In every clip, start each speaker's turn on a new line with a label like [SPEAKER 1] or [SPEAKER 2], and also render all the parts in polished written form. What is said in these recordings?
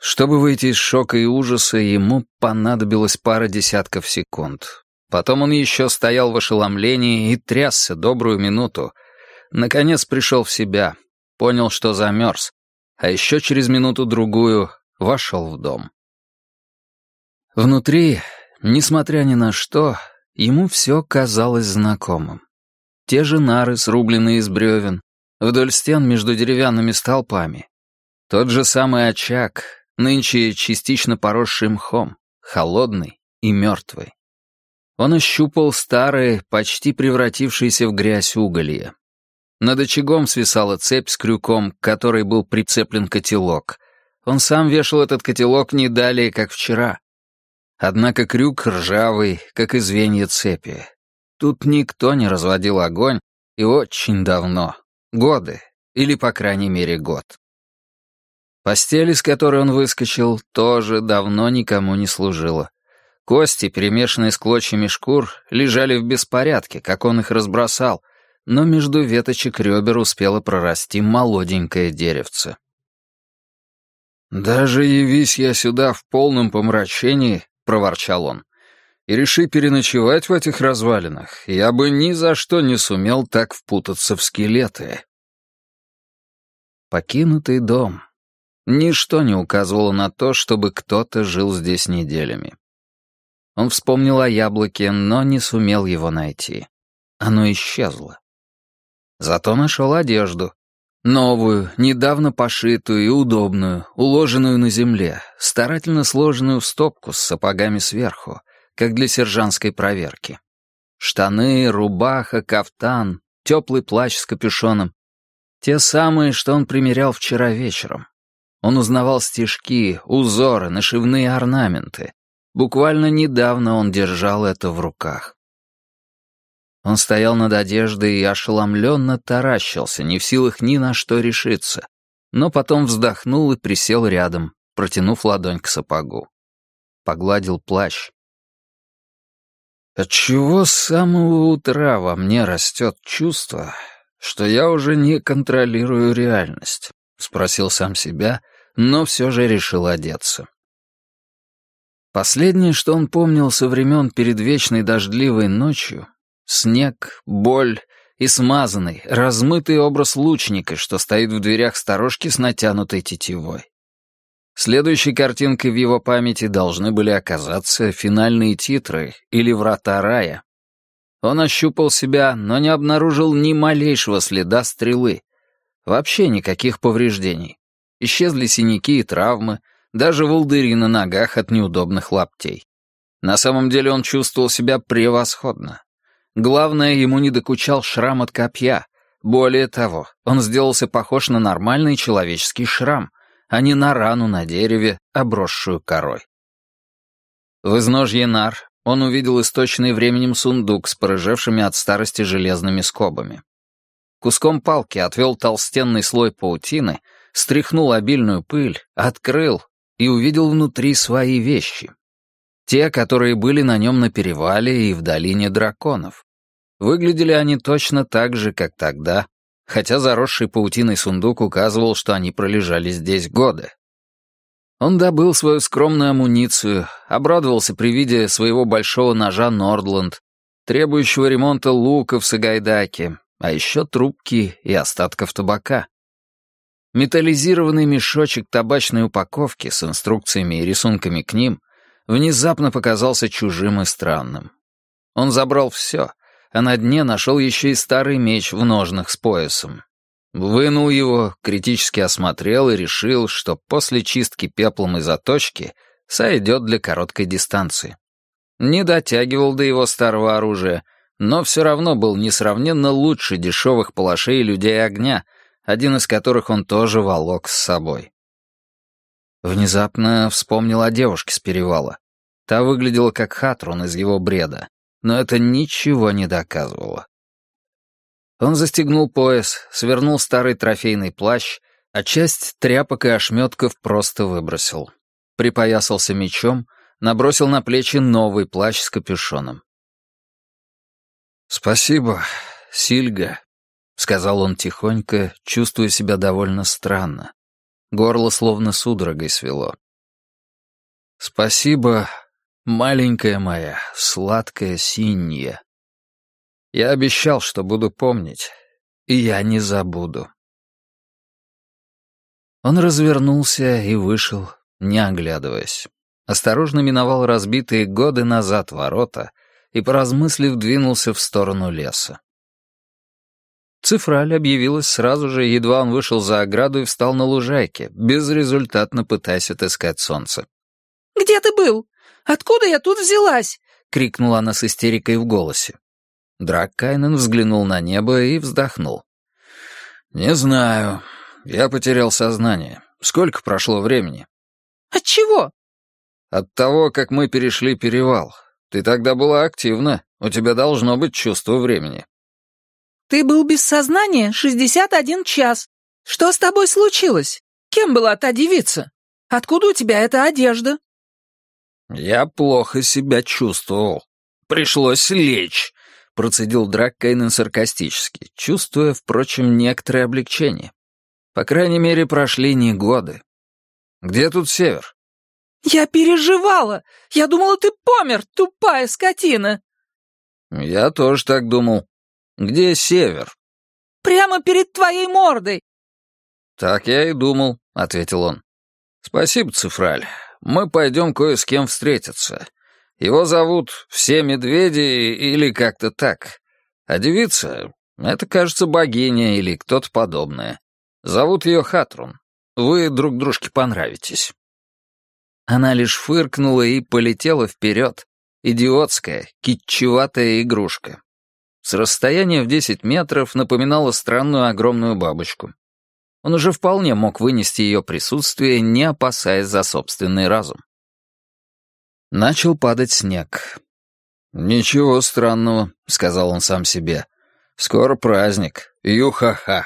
[SPEAKER 1] Чтобы выйти из шока и ужаса, ему понадобилось пара десятков секунд. Потом он еще стоял в ошеломлении и трясся добрую минуту. Наконец пришел в себя, понял, что замерз, а еще через минуту-другую вошел в дом. Внутри, несмотря ни на что, ему все казалось знакомым. Те же нары, срубленные из бревен, вдоль стен между деревянными столпами. Тот же самый очаг, нынче частично поросший мхом, холодный и мертвый. Он ощупал старые, почти превратившиеся в грязь уголья. Над очагом свисала цепь с крюком, к которой был прицеплен котелок. Он сам вешал этот котелок не далее, как вчера. Однако крюк ржавый, как и звенья цепи. Тут никто не разводил огонь, и очень давно. Годы, или, по крайней мере, год. Постель, из которой он выскочил, тоже давно никому не служила. Кости, перемешанные с клочьями шкур, лежали в беспорядке, как он их разбросал, но между веточек ребер успело прорасти молоденькое деревце. «Даже явись я сюда в полном помрачении», — проворчал он, «и реши переночевать в этих развалинах, я бы ни за что не сумел так впутаться в скелеты». Покинутый дом. Ничто не указывало на то, чтобы кто-то жил здесь неделями. Он вспомнил о яблоке, но не сумел его найти. Оно исчезло. Зато нашел одежду. Новую, недавно пошитую и удобную, уложенную на земле, старательно сложенную в стопку с сапогами сверху, как для сержантской проверки. Штаны, рубаха, кафтан, теплый плащ с капюшоном. Те самые, что он примерял вчера вечером. Он узнавал стежки, узоры, нашивные орнаменты. Буквально недавно он держал это в руках. Он стоял над одеждой и ошеломленно таращился, не в силах ни на что решиться, но потом вздохнул и присел рядом, протянув ладонь к сапогу. Погладил плащ. «Отчего с самого утра во мне растет чувство, что я уже не контролирую реальность?» — спросил сам себя, но все же решил одеться. Последнее, что он помнил со времен перед вечной дождливой ночью — снег, боль и смазанный, размытый образ лучника, что стоит в дверях сторожки с натянутой тетивой. Следующей картинкой в его памяти должны были оказаться финальные титры или врата рая. Он ощупал себя, но не обнаружил ни малейшего следа стрелы. Вообще никаких повреждений. Исчезли синяки и травмы, даже волдыри на ногах от неудобных лаптей. На самом деле он чувствовал себя превосходно. Главное, ему не докучал шрам от копья. Более того, он сделался похож на нормальный человеческий шрам, а не на рану на дереве, обросшую корой. В изножье нар он увидел источенный временем сундук с порыжевшими от старости железными скобами. Куском палки отвел толстенный слой паутины, стряхнул обильную пыль, открыл и увидел внутри свои вещи. Те, которые были на нем на перевале и в долине драконов. Выглядели они точно так же, как тогда, хотя заросший паутиной сундук указывал, что они пролежали здесь годы. Он добыл свою скромную амуницию, обрадовался при виде своего большого ножа Нордланд, требующего ремонта лука в Сагайдаке, а еще трубки и остатков табака. Металлизированный мешочек табачной упаковки с инструкциями и рисунками к ним внезапно показался чужим и странным. Он забрал все, а на дне нашел еще и старый меч в ножнах с поясом. Вынул его, критически осмотрел и решил, что после чистки пеплом и заточки сойдет для короткой дистанции. Не дотягивал до его старого оружия, но все равно был несравненно лучше дешевых палашей и людей огня, один из которых он тоже волок с собой. Внезапно вспомнил о девушке с перевала. Та выглядела как Хатрун из его бреда, но это ничего не доказывало. Он застегнул пояс, свернул старый трофейный плащ, а часть тряпок и ошметков просто выбросил. Припоясался мечом, набросил на плечи новый плащ с капюшоном. «Спасибо, Сильга», — сказал он тихонько, чувствуя себя довольно странно. Горло словно судорогой свело. «Спасибо, маленькая моя, сладкая синья. Я обещал, что буду помнить, и я не забуду». Он развернулся и вышел, не оглядываясь. Осторожно миновал разбитые годы назад ворота и, поразмыслив, двинулся в сторону леса. Цифраль объявилась сразу же, едва он вышел за ограду и встал на лужайке, безрезультатно пытаясь отыскать солнце.
[SPEAKER 2] «Где ты был? Откуда я тут взялась?»
[SPEAKER 1] — крикнула она с истерикой в голосе. Драккайнен взглянул на небо и вздохнул. «Не знаю. Я потерял сознание. Сколько прошло времени?»
[SPEAKER 2] «От чего?»
[SPEAKER 1] «От того, как мы перешли перевал. Ты тогда была активна. У тебя должно быть чувство времени».
[SPEAKER 2] «Ты был без сознания 61 час. Что с тобой случилось? Кем была та девица? Откуда у тебя эта одежда?»
[SPEAKER 1] «Я плохо себя чувствовал. Пришлось лечь», — процедил Драккайнен саркастически, чувствуя, впрочем, некоторое облегчение. По крайней мере, прошли не годы. «Где тут север?»
[SPEAKER 2] «Я переживала! Я думала, ты помер, тупая скотина!»
[SPEAKER 1] «Я тоже так думал. Где север?»
[SPEAKER 2] «Прямо перед твоей мордой!»
[SPEAKER 1] «Так я и думал», — ответил он. «Спасибо, Цифраль. Мы пойдем кое с кем встретиться. Его зовут Все Медведи или как-то так. А девица — это, кажется, богиня или кто-то подобное. Зовут ее Хатрун. Вы друг дружке понравитесь». Она лишь фыркнула и полетела вперед. Идиотская, китчеватая игрушка. С расстояния в 10 метров напоминала странную огромную бабочку. Он уже вполне мог вынести ее присутствие, не опасаясь за собственный разум. Начал падать снег. «Ничего странного», — сказал он сам себе. «Скоро праздник. Ю-ха-ха».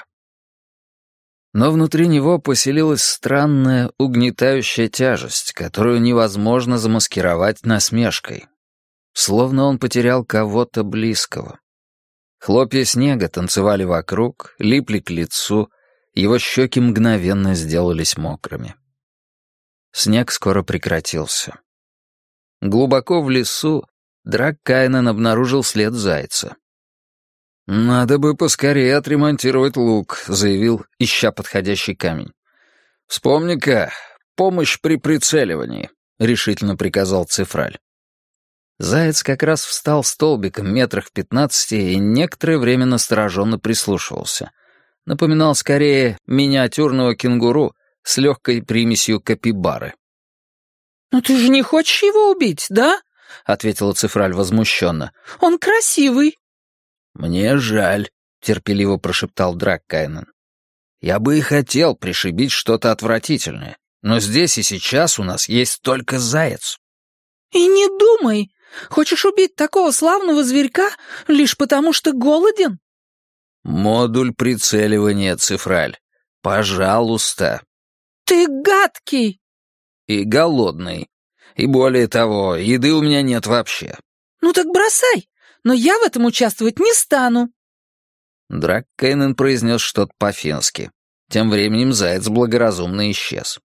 [SPEAKER 1] Но внутри него поселилась странная, угнетающая тяжесть, которую невозможно замаскировать насмешкой. Словно он потерял кого-то близкого. Хлопья снега танцевали вокруг, липли к лицу, его щеки мгновенно сделались мокрыми. Снег скоро прекратился. Глубоко в лесу Драккайнен обнаружил след зайца. «Надо бы поскорее отремонтировать лук», — заявил, ища подходящий камень. «Вспомни-ка, помощь при прицеливании», — решительно приказал Цифраль. Заяц как раз встал столбиком метрах в 15 и некоторое время настороженно прислушивался. Напоминал скорее миниатюрного кенгуру с легкой примесью капибары.
[SPEAKER 2] «Ну ты же не хочешь его убить, да?»
[SPEAKER 1] — ответила Цифраль возмущенно.
[SPEAKER 2] «Он красивый».
[SPEAKER 1] «Мне жаль», — терпеливо прошептал Драккайнен. «Я бы и хотел пришибить что-то отвратительное, но здесь и сейчас у нас есть только заяц».
[SPEAKER 2] «И не думай! Хочешь убить такого славного зверька лишь потому, что голоден?»
[SPEAKER 1] «Модуль прицеливания, Цифраль. Пожалуйста».
[SPEAKER 2] «Ты гадкий!»
[SPEAKER 1] «И голодный. И более того, еды у меня нет вообще».
[SPEAKER 2] «Ну так бросай, но я в этом участвовать не стану».
[SPEAKER 1] Драккайнен произнес что-то по-фински. Тем временем заяц благоразумно исчез.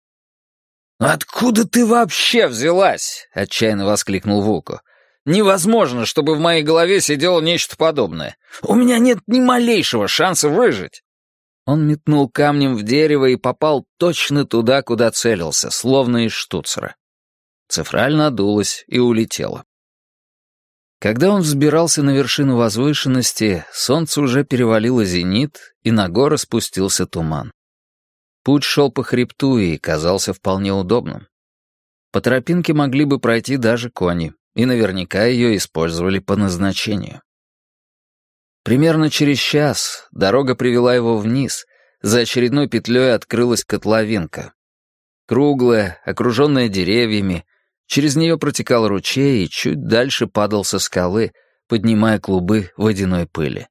[SPEAKER 1] «Откуда ты вообще взялась?» — отчаянно воскликнул Вуко. «Невозможно, чтобы в моей голове сидело нечто подобное. У меня нет ни малейшего шанса выжить». Он метнул камнем в дерево и попал точно туда, куда целился, словно из штуцера. Цифраль надулась и улетела. Когда он взбирался на вершину возвышенности, солнце уже перевалило зенит, и на горы спустился туман. Путь шел по хребту и казался вполне удобным. По тропинке могли бы пройти даже кони, и наверняка ее использовали по назначению. Примерно через час дорога привела его вниз, за очередной петлей открылась котловинка. Круглая, окруженная деревьями, через нее протекал ручей и чуть дальше падал со скалы, поднимая клубы водяной пыли.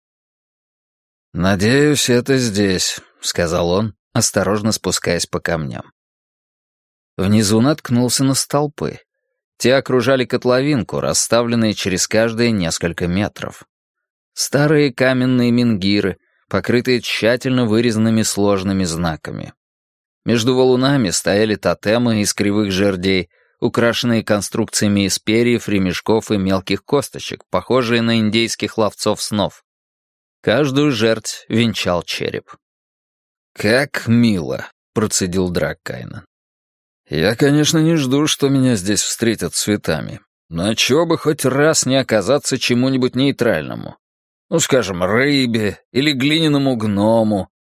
[SPEAKER 1] «Надеюсь, это здесь», — сказал он, осторожно спускаясь по камням. Внизу наткнулся на столпы. Те окружали котловинку, расставленные через каждые несколько метров. Старые каменные менгиры, покрытые тщательно вырезанными сложными знаками. Между валунами стояли тотемы из кривых жердей, украшенные конструкциями из перьев, ремешков и мелких косточек, похожие на индейских ловцов снов. Каждую жерть венчал череп. «Как мило», — процедил Драккайнен. «Я, конечно, не жду, что меня здесь встретят цветами, но чего бы хоть раз не оказаться чему-нибудь нейтральному. Ну, скажем, рыбе или глиняному гному,